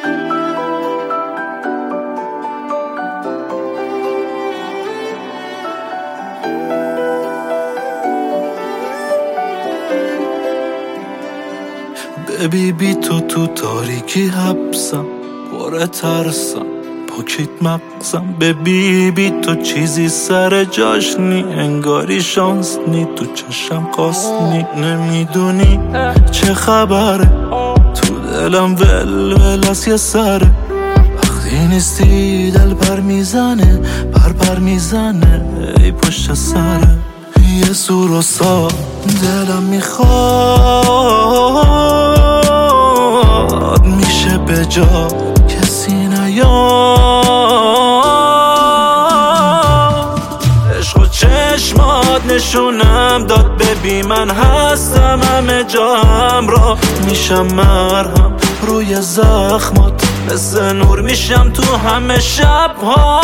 ببی بی تو تاریکی حبسم، پر ترسم، پاکیت مغزم. ببی بی تو چیزی سر جاش نی، انگاری شانس نی، تو چشم خواست نی. نمیدونی چه خبره، تو دلم ول از یه سره. وقتی نیستی دل پر میزنه، پر میزنه ای پشت سره. یه سور و سا دلم میخواد، میشه به جا کسی نیاد. عشق و چشمات نشونم داد، ببین من هستم همه جا همراه. میشم مرهم روی زخمات، مثل نور میشم تو همه شب‌ها.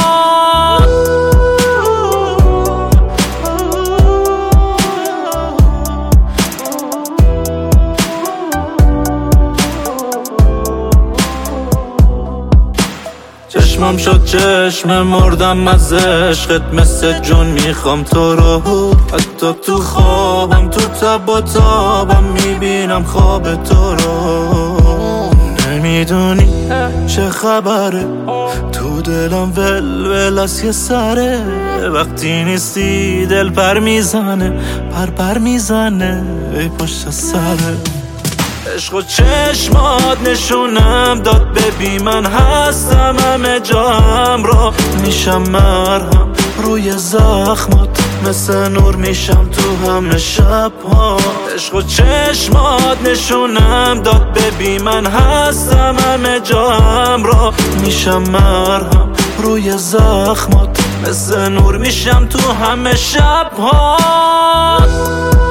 چشمم شد چشم مردم از عشقت، مثل جون میخوام تو رو. حتی تو خوابم تو تب و تابم میبینم خواب تو رو. نمیدونی چه خبره، تو دلم ول از یه سره. وقتی نیستی دل پر میزنه، پر میزنه ای پشت سره. عشق و چشمات نشونم داد، ببین من هستم همه جا همراه. میشم مرهم روی زخمات، مثل نور میشم تو همه شب‌ها. عشق و چشمات نشونم داد، ببین من هستم همه جا همراه. میشم مرهم روی زخمات، مثل نور میشم تو همه شب‌ها.